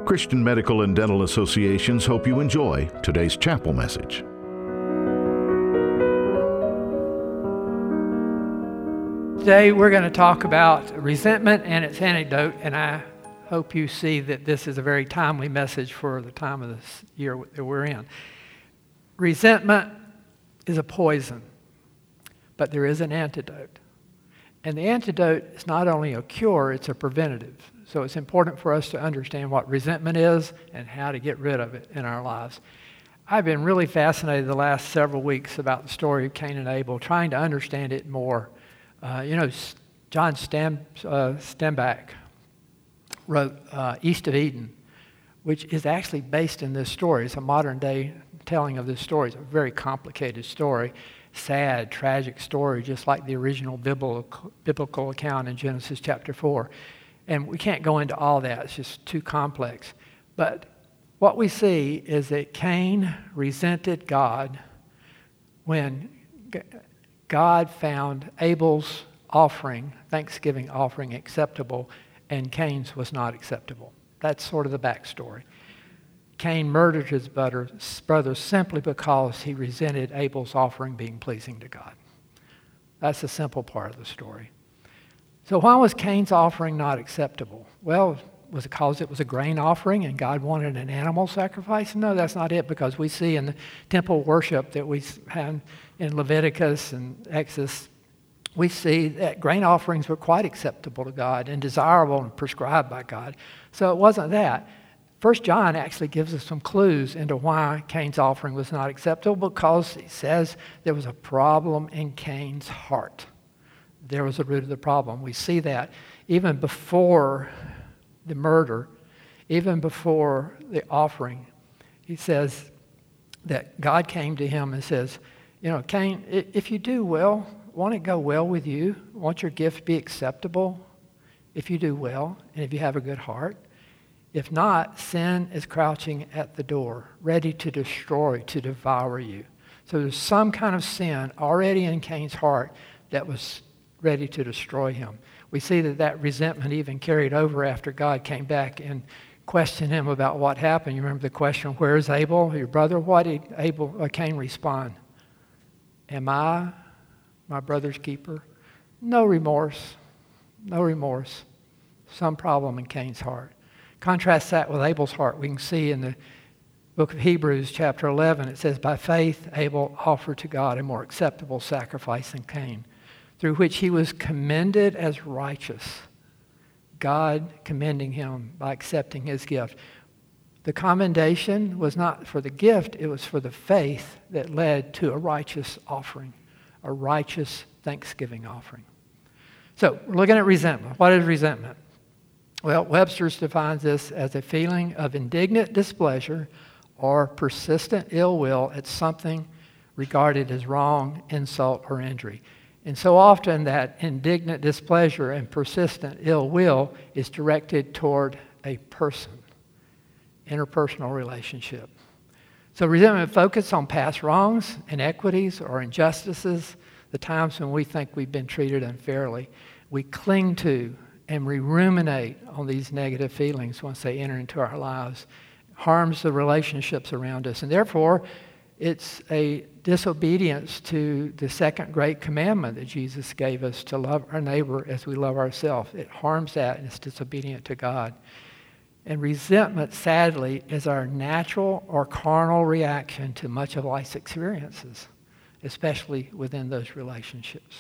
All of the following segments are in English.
Christian Medical and Dental Associations hope you enjoy today's chapel message. Today we're going to talk about resentment and its antidote, and I hope you see that this is a very timely message for the time of this year that we're in. Resentment is a poison, but there is an antidote. And the antidote is not only a cure, it's a preventative. So it's important for us to understand what resentment is and how to get rid of it in our lives. I've been really fascinated the last several weeks about the story of Cain and Abel, trying to understand it more. John Steinbeck wrote East of Eden, which is actually based in this story. It's a modern day telling of this story. It's a very complicated story, sad, tragic story, just like the original biblical account in Genesis chapter 4. And we can't go into all that. It's just too complex. But what we see is that Cain resented God when God found Abel's offering, Thanksgiving offering, acceptable, and Cain's was not acceptable. That's sort of the backstory. Cain murdered his brother simply because he resented Abel's offering being pleasing to God. That's the simple part of the story. So why was Cain's offering not acceptable? Well, was it because it was a grain offering and God wanted an animal sacrifice? No, that's not it, because we see in the temple worship that we have in Leviticus and Exodus, we see that grain offerings were quite acceptable to God and desirable and prescribed by God. So it wasn't that. 1 John actually gives us some clues into why Cain's offering was not acceptable, because it says there was a problem in Cain's heart. There was the root of the problem. We see that even before the murder, even before the offering. He says that God came to him and says, Cain, if you do well, won't it go well with you? Won't your gift be acceptable if you do well and if you have a good heart? If not, sin is crouching at the door, ready to destroy, to devour you. So there's some kind of sin already in Cain's heart that was ready to destroy him. We see that resentment even carried over after God came back and questioned him about what happened. You remember the question, where is Abel, your brother? What did Cain respond? Am I my brother's keeper? No remorse. No remorse. Some problem in Cain's heart. Contrast that with Abel's heart. We can see in the book of Hebrews chapter 11, it says, by faith Abel offered to God a more acceptable sacrifice than Cain, through which he was commended as righteous, God commending him by accepting his gift. The commendation was not for the gift, it was for the faith that led to a righteous offering, a righteous thanksgiving offering. So we're looking at resentment. What is resentment? Well, Webster's defines this as a feeling of indignant displeasure or persistent ill will at something regarded as wrong, insult, or injury. And so often that indignant displeasure and persistent ill will is directed toward a person, interpersonal relationship. So resentment focuses on past wrongs, inequities, or injustices, the times when we think we've been treated unfairly. We cling to and we ruminate on these negative feelings once they enter into our lives. It harms the relationships around us. And therefore, it's a disobedience to the second great commandment that Jesus gave us, to love our neighbor as we love ourselves. It harms that, and it's disobedient to God. And resentment, sadly, is our natural or carnal reaction to much of life's experiences, especially within those relationships.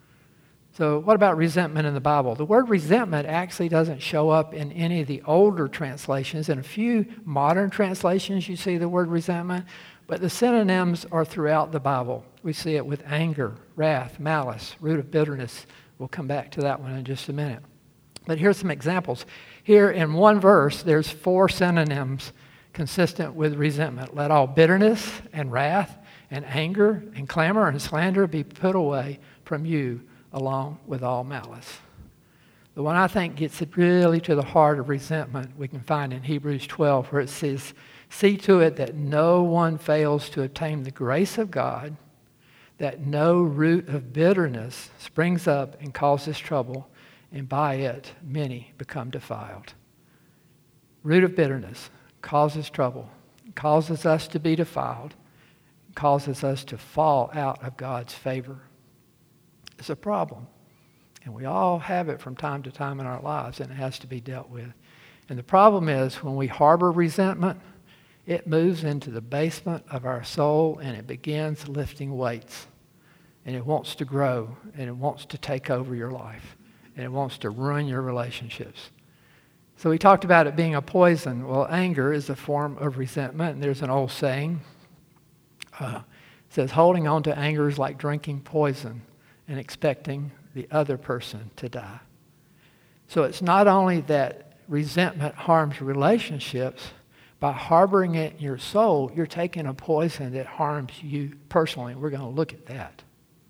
So what about resentment in the Bible? The word resentment actually doesn't show up in any of the older translations. In a few modern translations, you see the word resentment. But the synonyms are throughout the Bible. We see it with anger, wrath, malice, root of bitterness. We'll come back to that one in just a minute. But here's some examples. Here in one verse, there's 4 synonyms consistent with resentment. Let all bitterness and wrath and anger and clamor and slander be put away from you, along with all malice. The one I think gets it really to the heart of resentment we can find in Hebrews 12, where it says, see to it that no one fails to obtain the grace of God, that no root of bitterness springs up and causes trouble, and by it many become defiled. root of bitterness, causes trouble, causes us to be defiled, causes us to fall out of God's favor. It's a problem. And we all have it from time to time in our lives, and it has to be dealt with. And the problem is when we harbor resentment, it moves into the basement of our soul and it begins lifting weights. And it wants to grow, and it wants to take over your life, and it wants to ruin your relationships. So we talked about it being a poison. Well, anger is a form of resentment, and there's an old saying. It says, holding on to anger is like drinking poison and expecting the other person to die. So it's not only that resentment harms relationships, by harboring it in your soul, you're taking a poison that harms you personally. We're going to look at that.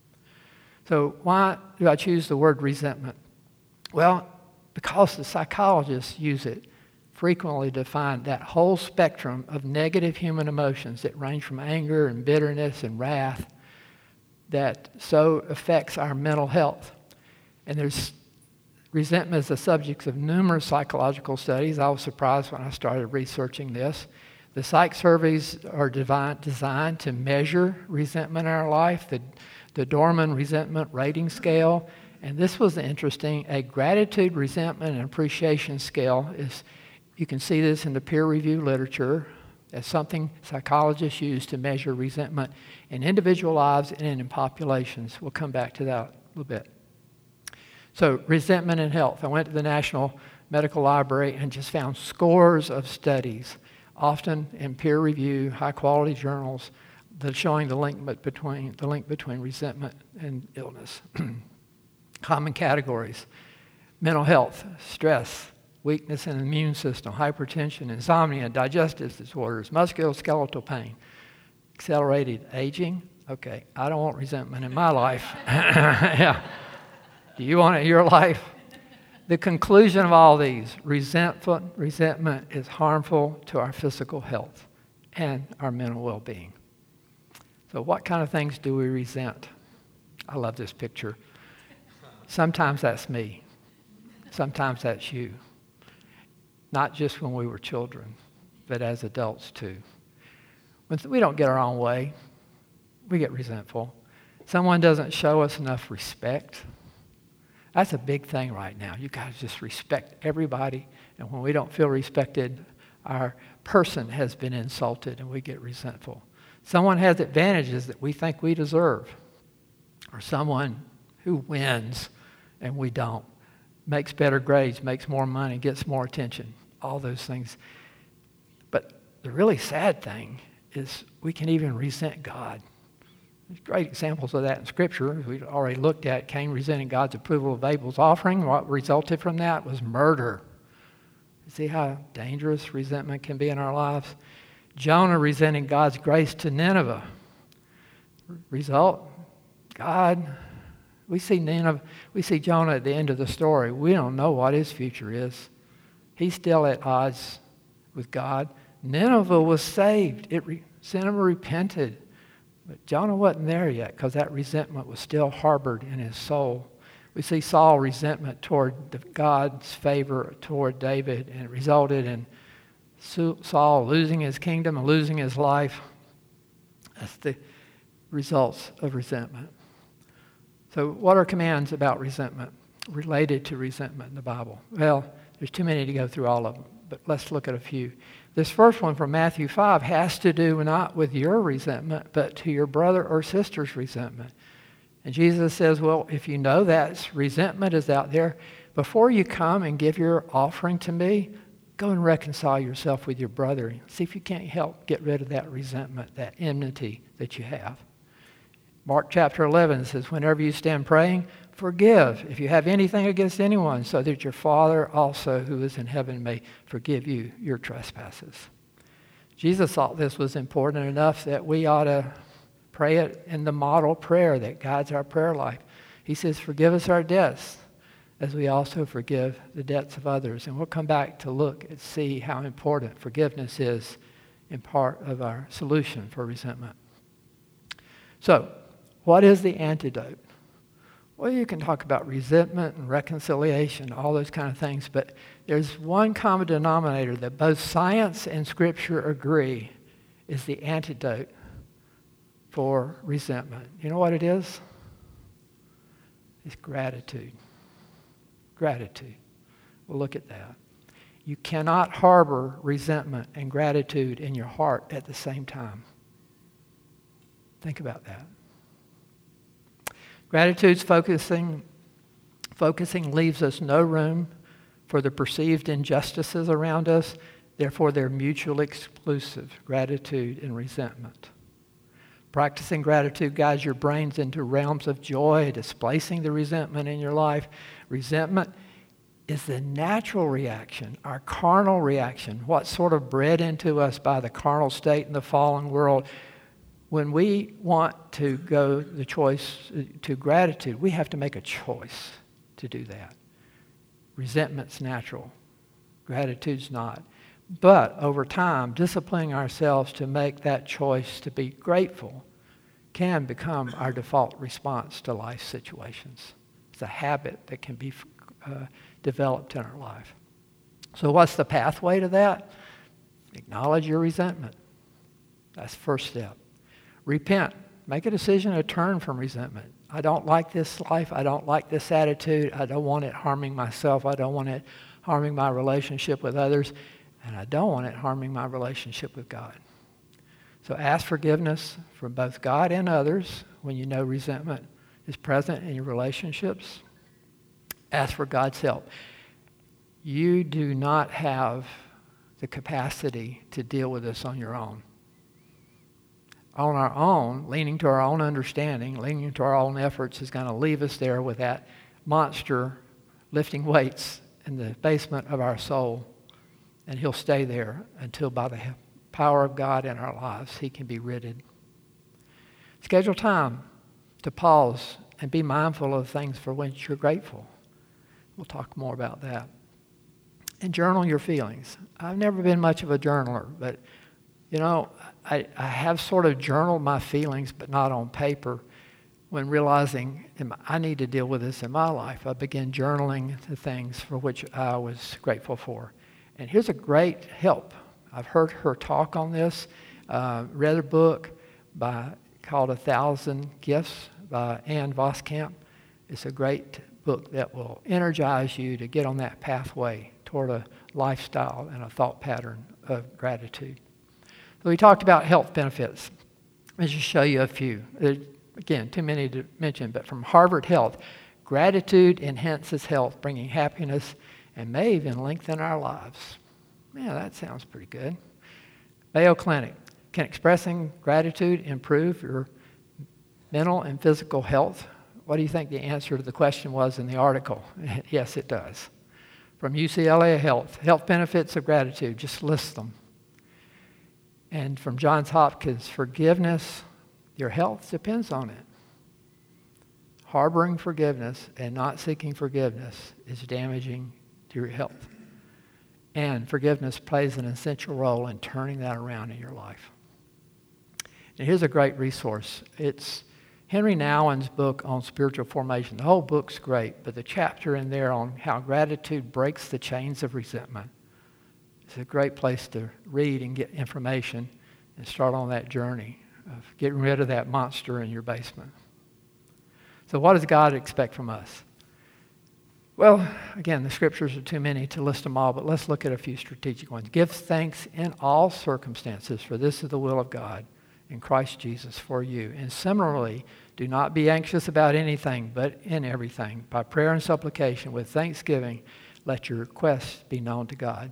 So why do I choose the word resentment? Well, because the psychologists use it frequently to define that whole spectrum of negative human emotions that range from anger and bitterness and wrath that so affects our mental health. And resentment is the subject of numerous psychological studies. I was surprised when I started researching this. The psych surveys are designed to measure resentment in our life, the Dorman Resentment Rating Scale. And this was interesting. A gratitude, resentment, and appreciation scale is, you can see this in the peer-reviewed literature, as something psychologists use to measure resentment in individual lives and in populations. We'll come back to that a little bit. So resentment and health. I went to the National Medical Library and just found scores of studies, often in peer-reviewed, high-quality journals, that showing the link between resentment and illness. Common categories: mental health, stress, weakness in the immune system, hypertension, insomnia, digestive disorders, musculoskeletal pain, accelerated aging. Okay, I don't want resentment in my life. Yeah. Do you want it in your life? The conclusion of all these, resentment is harmful to our physical health and our mental well-being. So what kind of things do we resent? I love this picture. Sometimes that's me. Sometimes that's you. Not just when we were children, but as adults too. When we don't get our own way, we get resentful. Someone doesn't show us enough respect. That's a big thing right now. You got to just respect everybody. And when we don't feel respected, our person has been insulted and we get resentful. Someone has advantages that we think we deserve. Or someone who wins and we don't. Makes better grades, makes more money, gets more attention. All those things. But the really sad thing is we can even resent God. There's great examples of that in Scripture. We've already looked at Cain resenting God's approval of Abel's offering. What resulted from that was murder. You see how dangerous resentment can be in our lives? Jonah resenting God's grace to Nineveh. Result, God, we see Jonah at the end of the story. We don't know what his future is. He's still at odds with God. Nineveh was saved. Nineveh repented. But Jonah wasn't there yet because that resentment was still harbored in his soul. We see Saul's resentment toward God's favor toward David, and it resulted in Saul losing his kingdom and losing his life. That's the results of resentment. So what are commands about resentment, related to resentment in the Bible? Well, there's too many to go through all of them, but let's look at a few. This first one from Matthew 5 has to do not with your resentment, but to your brother or sister's resentment. And Jesus says, well, if you know that resentment is out there, before you come and give your offering to me, go and reconcile yourself with your brother. See if you can't help get rid of that resentment, that enmity that you have. Mark chapter 11 says, whenever you stand praying, forgive if you have anything against anyone, so that your Father also who is in heaven may forgive you your trespasses. Jesus thought this was important enough that we ought to pray it in the model prayer that guides our prayer life. He says, forgive us our debts as we also forgive the debts of others. And we'll come back to look and see how important forgiveness is in part of our solution for resentment. So, what is the antidote? Well, you can talk about resentment and reconciliation, all those kind of things, but there's one common denominator that both science and Scripture agree is the antidote for resentment. You know what it is? It's gratitude. Gratitude. We'll look at that. You cannot harbor resentment and gratitude in your heart at the same time. Think about that. Gratitude's focusing leaves us no room for the perceived injustices around us. Therefore, they're mutually exclusive, gratitude and resentment. Practicing gratitude guides your brains into realms of joy, displacing the resentment in your life. Resentment is the natural reaction, our carnal reaction, what's sort of bred into us by the carnal state in the fallen world. When we want to go the choice to gratitude, we have to make a choice to do that. Resentment's natural. Gratitude's not. But over time, disciplining ourselves to make that choice to be grateful can become our default response to life situations. It's a habit that can be developed in our life. So what's the pathway to that? Acknowledge your resentment. That's the first step. Repent. Make a decision to turn from resentment. I don't like this life. I don't like this attitude. I don't want it harming myself. I don't want it harming my relationship with others. And I don't want it harming my relationship with God. So ask forgiveness from both God and others when you know resentment is present in your relationships. Ask for God's help. You do not have the capacity to deal with this on your own. On our own, leaning to our own understanding, leaning to our own efforts is going to leave us there with that monster lifting weights in the basement of our soul. And he'll stay there until by the power of God in our lives, he can be ridded. Schedule time to pause and be mindful of things for which you're grateful. We'll talk more about that. And journal your feelings. I've never been much of a journaler, but you know, I have sort of journaled my feelings, but not on paper. When realizing I need to deal with this in my life, I began journaling the things for which I was grateful for. And here's a great help. I've heard her talk on this, read a book called 1,000 Gifts by Ann Voskamp. It's a great book that will energize you to get on that pathway toward a lifestyle and a thought pattern of gratitude. So we talked about health benefits. Let me just show you a few. Again, too many to mention, but from Harvard Health, gratitude enhances health, bringing happiness and may even lengthen our lives. Man, that sounds pretty good. Mayo Clinic, can expressing gratitude improve your mental and physical health? What do you think the answer to the question was in the article? Yes, it does. From UCLA Health, health benefits of gratitude, just list them. And from Johns Hopkins, forgiveness, your health depends on it. Harboring forgiveness and not seeking forgiveness is damaging to your health. And forgiveness plays an essential role in turning that around in your life. And here's a great resource. It's Henry Nouwen's book on spiritual formation. The whole book's great, but the chapter in there on how gratitude breaks the chains of resentment. It's a great place to read and get information and start on that journey of getting rid of that monster in your basement. So what does God expect from us? Well, again, the scriptures are too many to list them all, but let's look at a few strategic ones. Give thanks in all circumstances, for this is the will of God in Christ Jesus for you. And similarly, do not be anxious about anything, but in everything, by prayer and supplication, with thanksgiving, let your requests be known to God.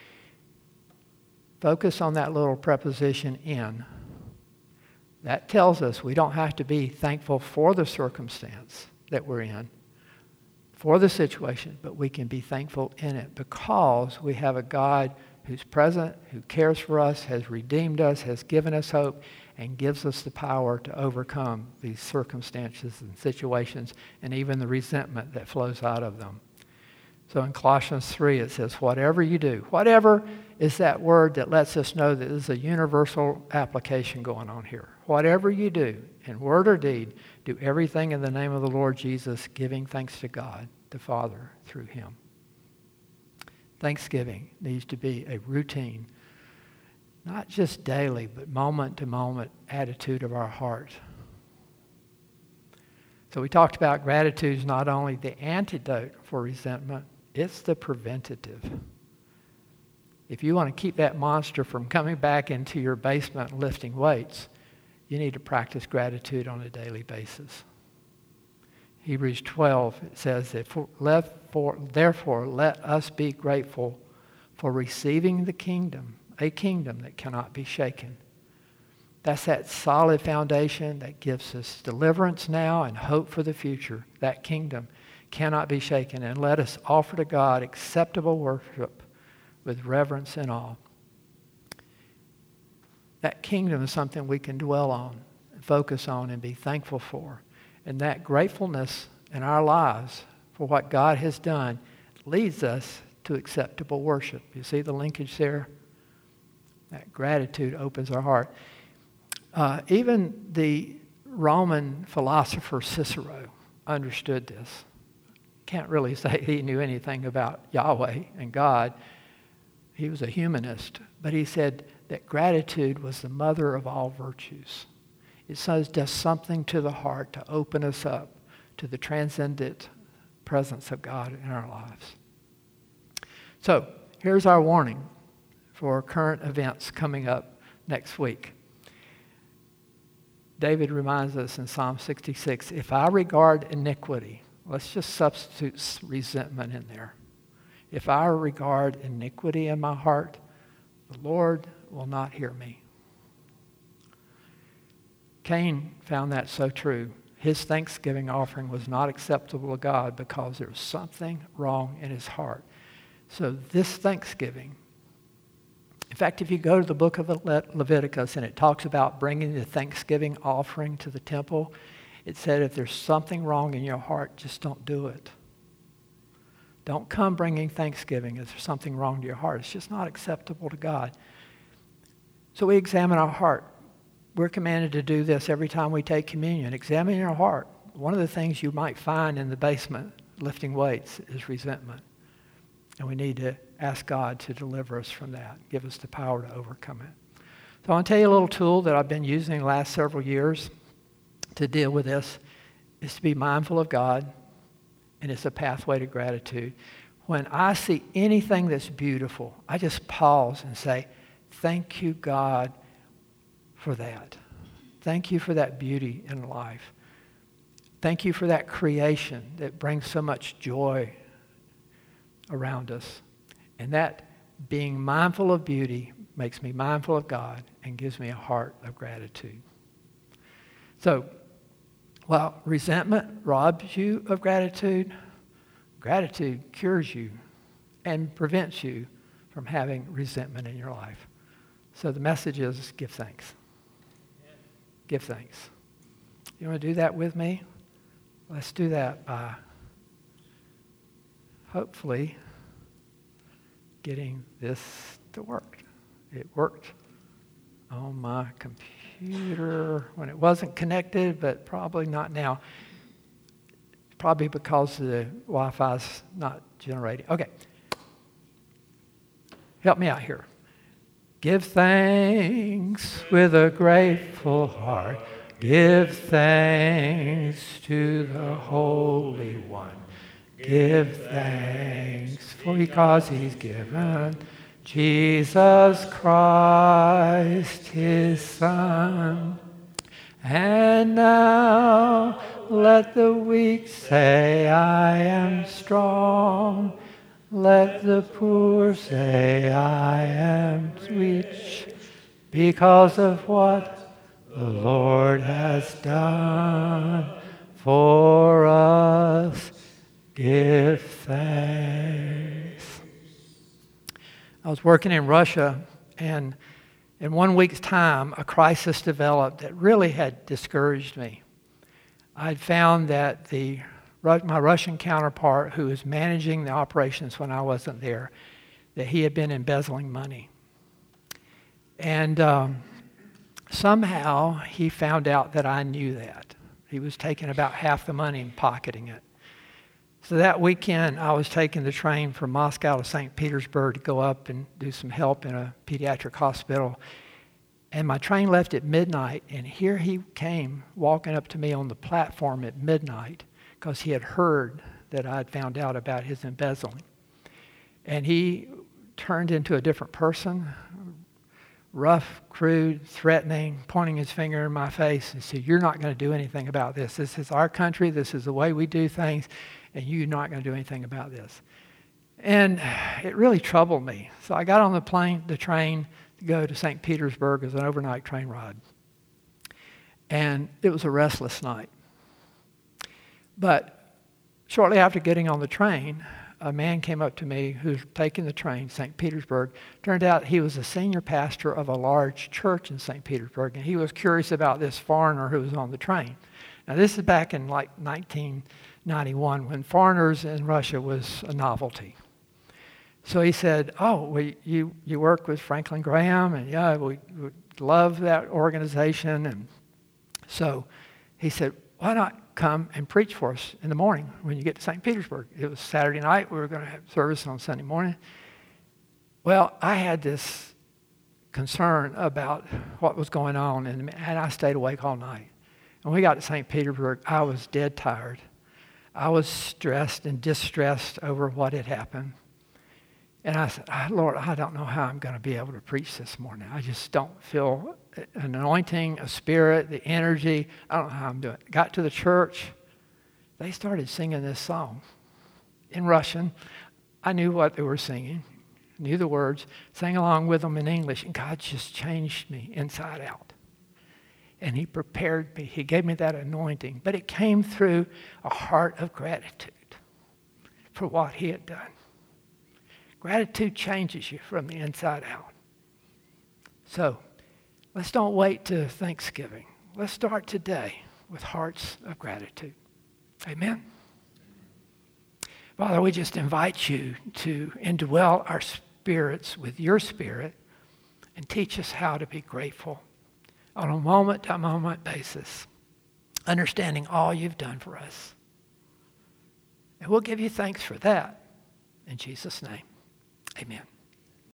Focus on that little preposition in. That tells us we don't have to be thankful for the circumstance that we're in, for the situation, but we can be thankful in it because we have a God who's present, who cares for us, has redeemed us, has given us hope, and gives us the power to overcome these circumstances and situations and even the resentment that flows out of them. So in Colossians 3 it says, whatever you do. Whatever is that word that lets us know that there's a universal application going on here. Whatever you do, in word or deed, do everything in the name of the Lord Jesus, giving thanks to God, the Father, through him. Thanksgiving needs to be a routine, not just daily, but moment-to-moment attitude of our heart. So we talked about gratitude is not only the antidote for resentment, it's the preventative. If you want to keep that monster from coming back into your basement and lifting weights, you need to practice gratitude on a daily basis. Hebrews 12, it says, therefore let us be grateful for receiving the kingdom, a kingdom that cannot be shaken. That's that solid foundation that gives us deliverance now and hope for the future. That kingdom cannot be shaken. And let us offer to God acceptable worship with reverence and awe. That kingdom is something we can dwell on, focus on, and be thankful for. And that gratefulness in our lives for what God has done leads us to acceptable worship. You see the linkage there? That gratitude opens our heart. Even the Roman philosopher Cicero understood this. Can't really say he knew anything about Yahweh and God. He was a humanist, but he said that gratitude was the mother of all virtues. It does something to the heart to open us up to the transcendent presence of God in our lives. So, here's our warning for current events coming up next week. David reminds us in Psalm 66, if I regard iniquity, let's just substitute resentment in there. If I regard iniquity in my heart, the Lord will not hear me. Cain found that so true. His thanksgiving offering was not acceptable to God because there was something wrong in his heart. So this thanksgiving, in fact, if you go to the book of Leviticus and it talks about bringing the thanksgiving offering to the temple, it said if there's something wrong in your heart, just don't do it. Don't come bringing thanksgiving if there's something wrong to your heart. It's just not acceptable to God. So we examine our heart. We're commanded to do this every time we take communion. Examine your heart. One of the things you might find in the basement lifting weights is resentment. And we need to ask God to deliver us from that, give us the power to overcome it. So I want to tell you a little tool that I've been using the last several years to deal with this, is to be mindful of God, and it's a pathway to gratitude. When I see anything that's beautiful, I just pause and say, thank you, God, for that. Thank you for that beauty in life. Thank you for that creation that brings so much joy around us. And that being mindful of beauty makes me mindful of God and gives me a heart of gratitude. So, while resentment robs you of gratitude, gratitude cures you and prevents you from having resentment in your life. So the message is give thanks. Give thanks. You want to do that with me? Let's do that by hopefully getting this to work. It worked on my computer when it wasn't connected, but probably not now. Probably because the Wi-Fi's not generating. Okay. Help me out here. Give thanks with a grateful heart. Give thanks to the Holy One. Give thanks because He's given Jesus Christ, His Son. And now let the weak say, I am strong. Let the poor say, I am rich, because of what the Lord has done for us. Give thanks. I was working in Russia, and in 1 week's time, a crisis developed that really had discouraged me. I'd found that the my Russian counterpart, who was managing the operations when I wasn't there, that he had been embezzling money. And somehow he found out that I knew that. He was taking about half the money and pocketing it. So that weekend, I was taking the train from Moscow to St. Petersburg to go up and do some help in a pediatric hospital. And my train left at midnight, and here he came walking up to me on the platform at midnight because he had heard that I'd found out about his embezzling. And he turned into a different person, rough, crude, threatening, pointing his finger in my face and said, "You're not going to do anything about this. This is our country. This is the way we do things, and you're not going to do anything about this." And it really troubled me. So I got on the train to go to St. Petersburg as an overnight train ride. And it was a restless night. But shortly after getting on the train, a man came up to me who was taking the train, St. Petersburg. Turned out he was a senior pastor of a large church in St. Petersburg, and he was curious about this foreigner who was on the train. Now, this is back in like 1991 when foreigners in Russia was a novelty. So he said, "Oh, well, you work with Franklin Graham, and yeah, we love that organization." And so he said, "Why not come and preach for us in the morning when you get to St. Petersburg?" It was Saturday night. We were going to have service on Sunday morning. Well, I had this concern about what was going on, and I stayed awake all night. When we got to St. Petersburg, I was dead tired. I was stressed and distressed over what had happened. And I said, "Lord, I don't know how I'm going to be able to preach this morning. I just don't feel an anointing, a spirit, the energy. I don't know how I'm doing it." Got to the church. They started singing this song in Russian. I knew what they were singing, knew the words, sang along with them in English, and God just changed me inside out. And he prepared me. He gave me that anointing. But it came through a heart of gratitude for what he had done. Gratitude changes you from the inside out. So let's don't wait to Thanksgiving. Let's start today with hearts of gratitude. Amen. Father, we just invite you to indwell our spirits with your spirit and teach us how to be grateful on a moment-to-moment basis, understanding all you've done for us. And we'll give you thanks for that. In Jesus' name, amen.